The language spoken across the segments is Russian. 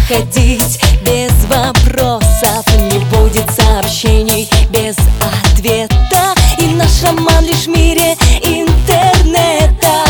приходить без вопросов, не будет сообщений без ответа, и наш роман лишь в мире интернета.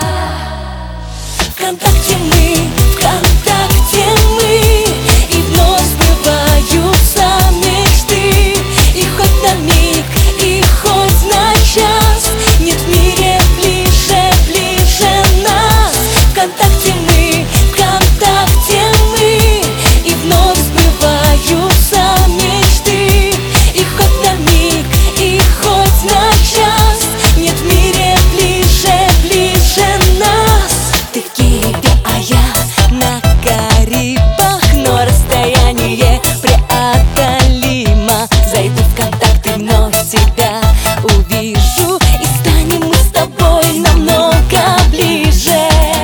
ВКонтакте мы, ВКонтакте мы, и вновь сбываются мечты, и хоть на миг, и хоть на час, нет в мире ближе, ближе нас. ВКонтакте мы, ВКонтакте мы, и вновь сбываются мечты, и хоть на миг, и хоть на час, нет в мире ближе, ближе нас. Ты в Киеве, а я на Карибах, но расстояние преодолимо. Зайду в контакт и вновь тебя увижу, и станем мы с тобой намного ближе.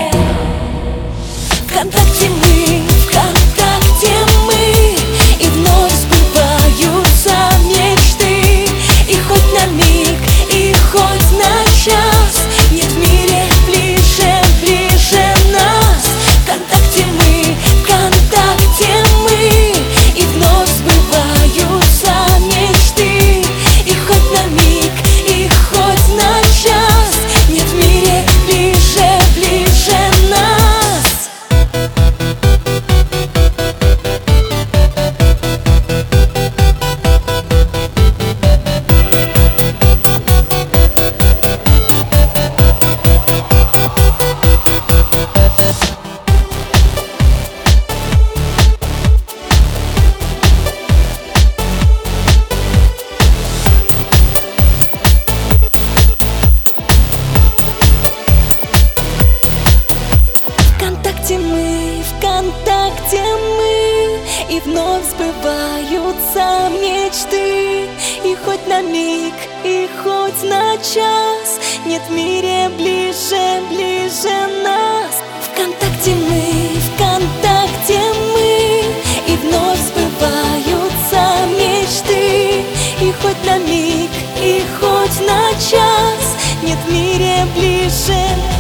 ВКонтакте мы, ВКонтакте мы, и вновь сбываются мечты, и хоть на миг, и хоть на час, нет в мире ближе, ближе нас. ВКонтакте мы, ВКонтакте мы, и вновь сбываются мечты, и хоть на миг, и хоть на час, нет в мире ближе, ближе нас. ВКонтакте мы, ВКонтакте мы, и вновь сбываются мечты, и хоть на миг, и хоть на час, нет в мире ближе, ближе нас. ВКонтакте мы, ВКонтакте мы, и вновь сбываются мечты, и хоть на миг, и хоть на час, нет в мире ближе.